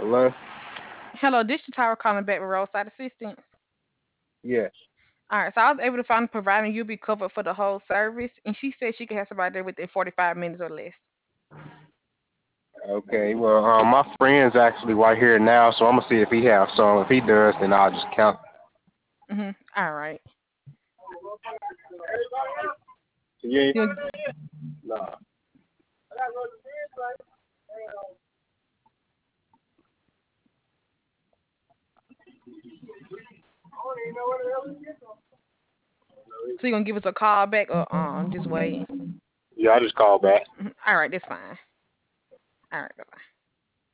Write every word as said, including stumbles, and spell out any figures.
Hello? Hello, this is Tyra calling back with roadside assistance. Yes. All right, so I was able to find a provider and you'll be covered for the whole service. And she said she could have somebody there within forty-five minutes or less. Okay. Well, um, my friend's actually right here now, so I'm gonna see if he has some. If he does, then I'll just count. Mm-hmm. All right. Yeah. You Nah. so you gonna give us a call back or um just wait? Yeah, I just called back. Mhm. All right, that's fine. All right, bye.